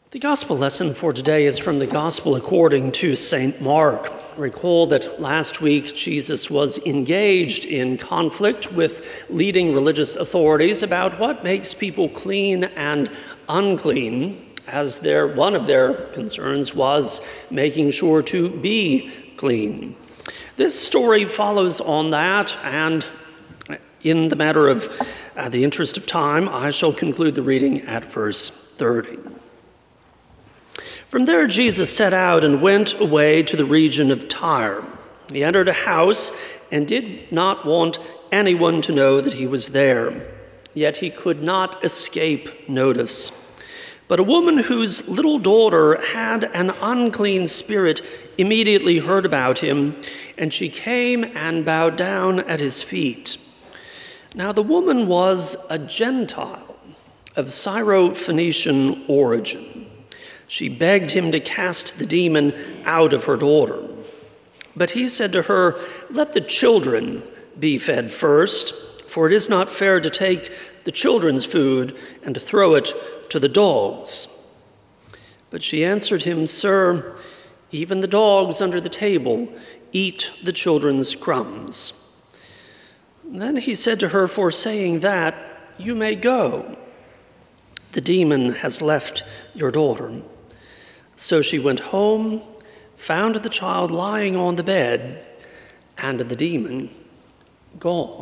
The gospel lesson for today is from the gospel according to St. Mark. Recall that last week Jesus was engaged in conflict with leading religious authorities about what makes people clean and unclean, as one of their concerns was making sure to be clean. This story follows on that, and in the matter of the interest of time, I shall conclude the reading at verse 30. From there, Jesus set out and went away to the region of Tyre. He entered a house and did not want anyone to know that he was there. Yet he could not escape notice. But a woman whose little daughter had an unclean spirit immediately heard about him, and she came and bowed down at his feet. Now the woman was a Gentile of Syro-Phoenician origin. She begged him to cast the demon out of her daughter. But he said to her, "Let the children be fed first, for it is not fair to take the children's food and to throw it to the dogs." But she answered him, "Sir, even the dogs under the table eat the children's crumbs." Then he said to her, "For saying that, you may go. The demon has left your daughter." So she went home, found the child lying on the bed, and the demon gone.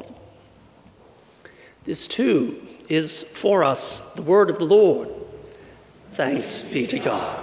This too is for us the word of the Lord. Thanks be to God.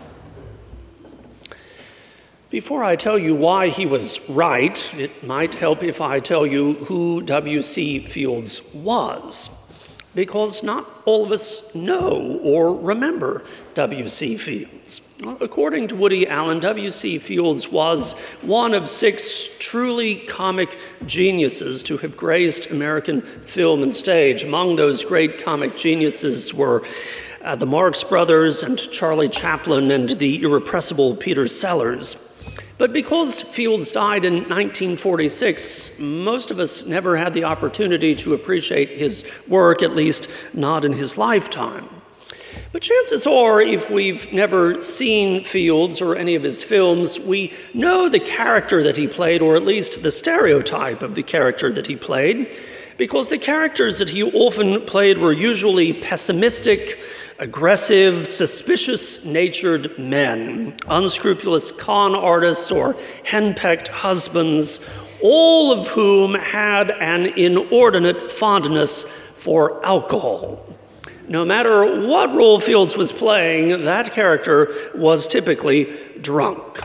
Before I tell you why he was right, it might help if I tell you who W.C. Fields was, because not all of us know or remember W.C. Fields. According to Woody Allen, W.C. Fields was one of 6 truly comic geniuses to have graced American film and stage. Among those great comic geniuses were the Marx Brothers and Charlie Chaplin and the irrepressible Peter Sellers. But because Fields died in 1946, most of us never had the opportunity to appreciate his work, at least not in his lifetime. But chances are, if we've never seen Fields or any of his films, we know the character that he played, or at least the stereotype of the character that he played, because the characters that he often played were usually pessimistic, aggressive, suspicious-natured men, unscrupulous con artists or henpecked husbands, all of whom had an inordinate fondness for alcohol. No matter what role Fields was playing, that character was typically drunk.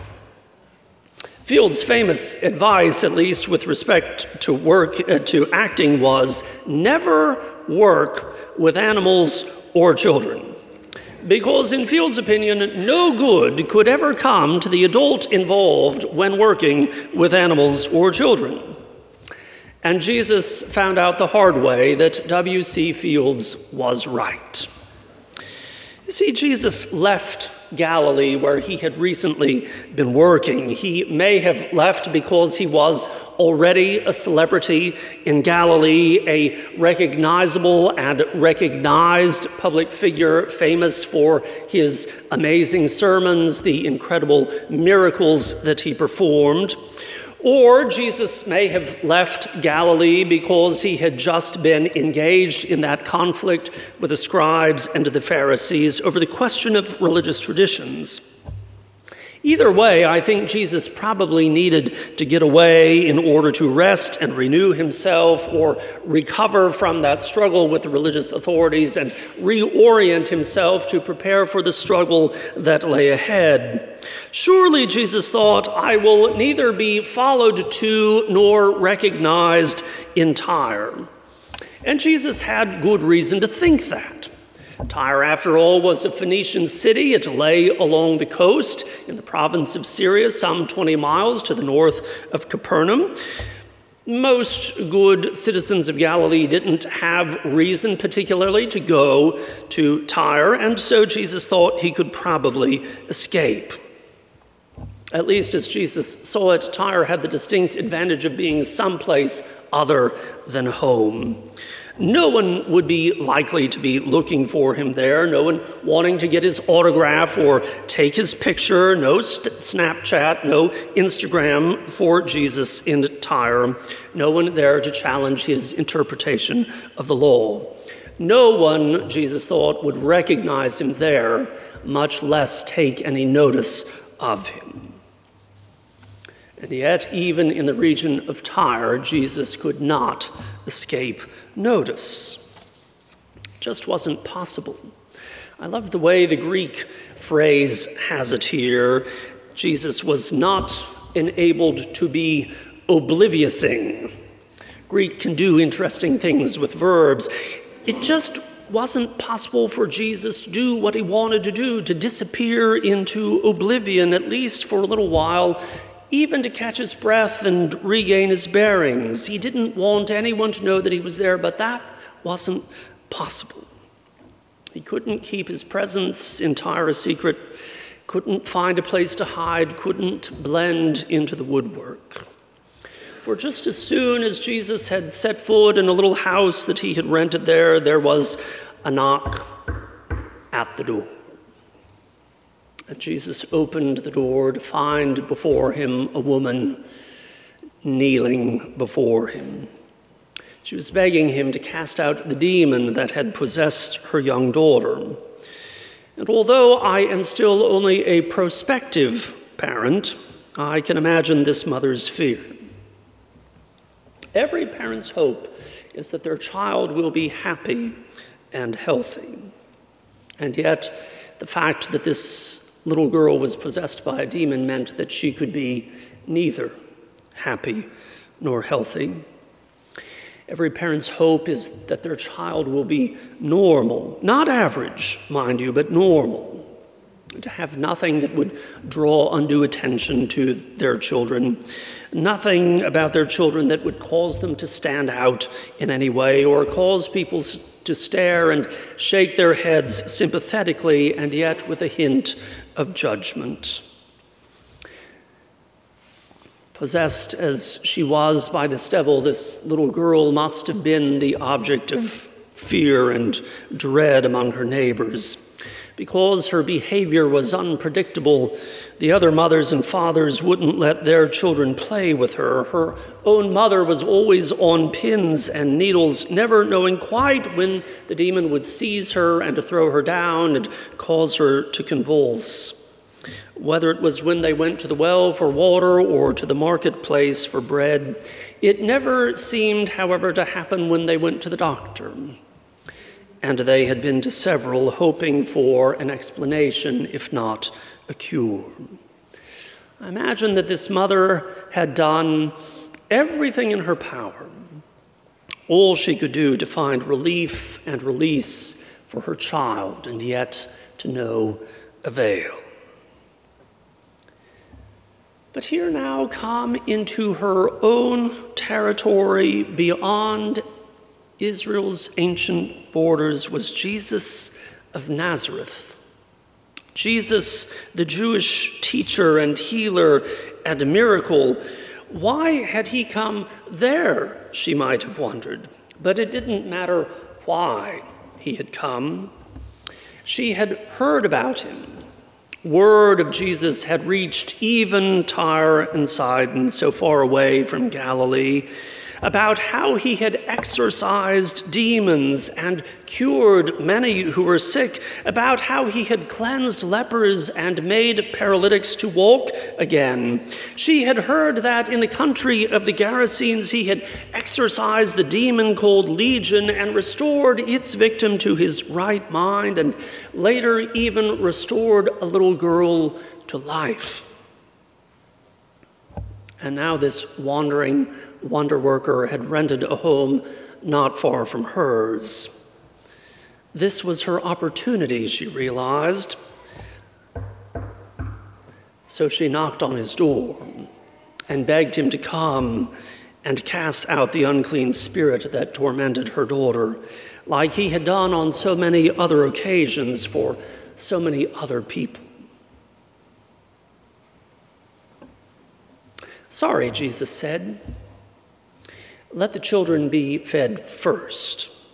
Fields' famous advice, at least with respect to acting, was never work with animals or children. Because in Fields' opinion, no good could ever come to the adult involved when working with animals or children. And Jesus found out the hard way that W.C. Fields was right. You see, Jesus left Galilee, where he had recently been working. He may have left because he was already a celebrity in Galilee, a recognizable and recognized public figure, famous for his amazing sermons, the incredible miracles that he performed. Or Jesus may have left Galilee because he had just been engaged in that conflict with the scribes and the Pharisees over the question of religious traditions. Either way, I think Jesus probably needed to get away in order to rest and renew himself, or recover from that struggle with the religious authorities and reorient himself to prepare for the struggle that lay ahead. Surely, Jesus thought, I will neither be followed to nor recognized in Tyre. And Jesus had good reason to think that. Tyre, after all, was a Phoenician city. It lay along the coast in the province of Syria, some 20 miles to the north of Capernaum. Most good citizens of Galilee didn't have reason particularly to go to Tyre, and so Jesus thought he could probably escape. At least as Jesus saw it, Tyre had the distinct advantage of being someplace other than home. No one would be likely to be looking for him there, no one wanting to get his autograph or take his picture, no Snapchat, no Instagram for Jesus in Tyre, no one there to challenge his interpretation of the law. No one, Jesus thought, would recognize him there, much less take any notice of him. And yet, even in the region of Tyre, Jesus could not escape notice. It just wasn't possible. I love the way the Greek phrase has it here. Jesus was not enabled to be obliviousing. Greek can do interesting things with verbs. It just wasn't possible for Jesus to do what he wanted to do, to disappear into oblivion, at least for a little while, even to catch his breath and regain his bearings. He didn't want anyone to know that he was there, but that wasn't possible. He couldn't keep his presence in Tyre a secret, couldn't find a place to hide, couldn't blend into the woodwork. For just as soon as Jesus had set foot in a little house that he had rented there was a knock at the door. And Jesus opened the door to find before him a woman kneeling before him. She was begging him to cast out the demon that had possessed her young daughter. And although I am still only a prospective parent, I can imagine this mother's fear. Every parent's hope is that their child will be happy and healthy. And yet, the fact that this little girl was possessed by a demon meant that she could be neither happy nor healthy. Every parent's hope is that their child will be normal, not average, mind you, but normal, to have nothing that would draw undue attention to their children, nothing about their children that would cause them to stand out in any way or cause people to stare and shake their heads sympathetically and yet with a hint of judgment. Possessed as she was by this devil, this little girl must have been the object of fear and dread among her neighbors. Because her behavior was unpredictable, the other mothers and fathers wouldn't let their children play with her. Her own mother was always on pins and needles, never knowing quite when the demon would seize her and to throw her down and cause her to convulse. Whether it was when they went to the well for water or to the marketplace for bread, it never seemed, however, to happen when they went to the doctor. And they had been to several, hoping for an explanation, if not a cure. I imagine that this mother had done everything in her power, all she could do to find relief and release for her child, and yet to no avail. But here now, come into her own territory beyond Israel's ancient borders, was Jesus of Nazareth. Jesus, the Jewish teacher and healer and miracle. Why had he come there, she might have wondered. But it didn't matter why he had come. She had heard about him. Word of Jesus had reached even Tyre and Sidon, so far away from Galilee, about how he had exorcised demons and cured many who were sick, about how he had cleansed lepers and made paralytics to walk again. She had heard that in the country of the Gerasenes he had exorcised the demon called Legion and restored its victim to his right mind, and later even restored a little girl to life. And now this wandering wonder worker had rented a home not far from hers. This was her opportunity, she realized. So she knocked on his door and begged him to come and cast out the unclean spirit that tormented her daughter, like he had done on so many other occasions for so many other people. "Sorry," Jesus said. "Let the children be fed first.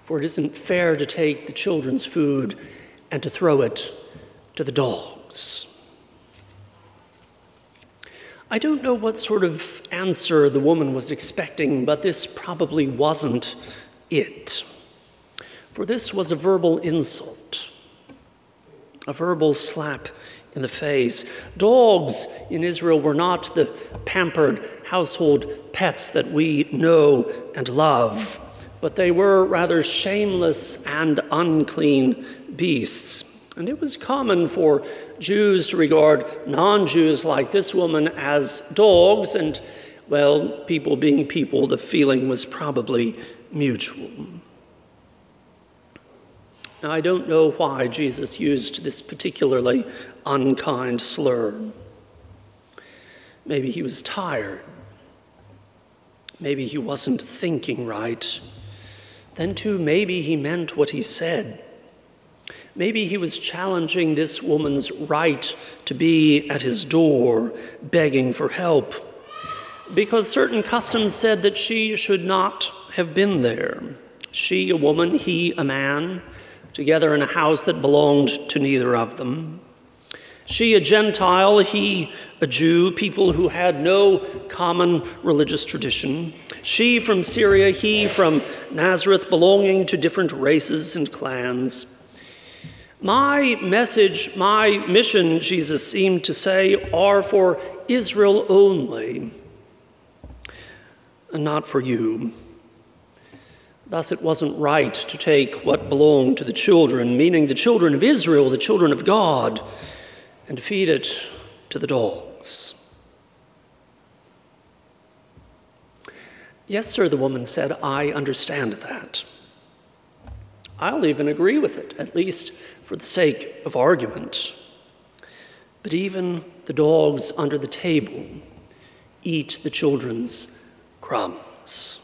for it isn't fair to take the children's food and to throw it to the dogs. I don't know what sort of answer the woman was expecting, but this probably wasn't it. For this was a verbal insult, a verbal slap in the face. Dogs in Israel were not the pampered household pets that we know and love, but they were rather shameless and unclean beasts. And it was common for Jews to regard non-Jews like this woman as dogs, and, well, people being people, the feeling was probably mutual. Now, I don't know why Jesus used this particularly unkind slur. Maybe he was tired. Maybe he wasn't thinking right. Then, too, maybe he meant what he said. Maybe he was challenging this woman's right to be at his door, begging for help, because certain customs said that she should not have been there. She, a woman, he, a man, together in a house that belonged to neither of them. She, a Gentile, he, a Jew, people who had no common religious tradition. She from Syria, he from Nazareth, belonging to different races and clans. My message, my mission, Jesus seemed to say, are for Israel only, and not for you. Thus, it wasn't right to take what belonged to the children, meaning the children of Israel, the children of God, and feed it to the dogs. Yes, sir, the woman said, I understand that. I'll even agree with it, at least for the sake of argument. But even the dogs under the table eat the children's crumbs.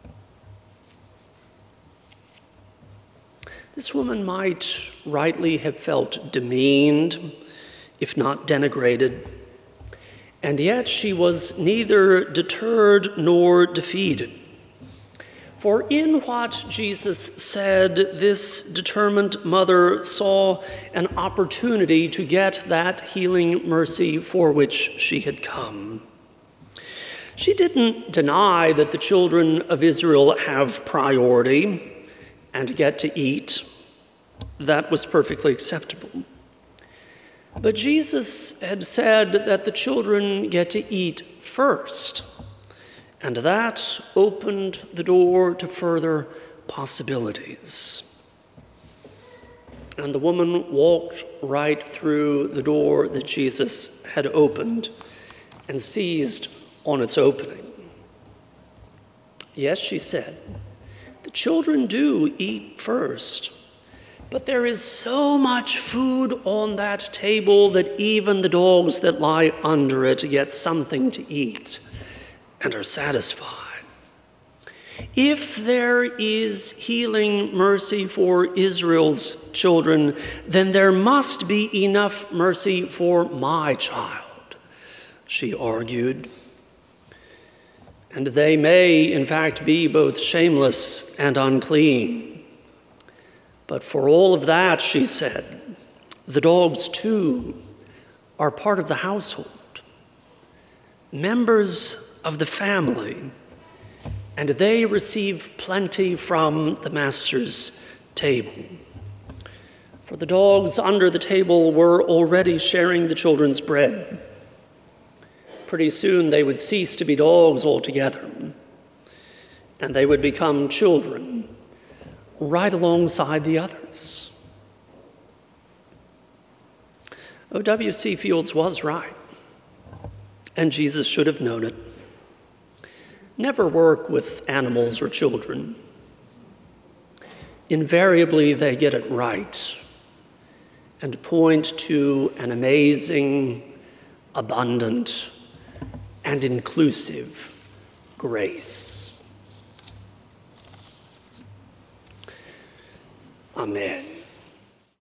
This woman might rightly have felt demeaned, if not denigrated, and yet she was neither deterred nor defeated. For in what Jesus said, this determined mother saw an opportunity to get that healing mercy for which she had come. She didn't deny that the children of Israel have priority and get to eat. That was perfectly acceptable. But Jesus had said that the children get to eat first, and that opened the door to further possibilities. And the woman walked right through the door that Jesus had opened and seized on its opening. Yes, she said, the children do eat first, but there is so much food on that table that even the dogs that lie under it get something to eat and are satisfied. If there is healing mercy for Israel's children, then there must be enough mercy for my child, she argued. And they may, in fact, be both shameless and unclean. But for all of that, she said, the dogs too are part of the household, members of the family, and they receive plenty from the master's table. For the dogs under the table were already sharing the children's bread. Pretty soon they would cease to be dogs altogether, and they would become children right alongside the others. O.W.C. Fields was right, and Jesus should have known it. Never work with animals or children. Invariably, they get it right and point to an amazing, abundant, and inclusive grace. Amen.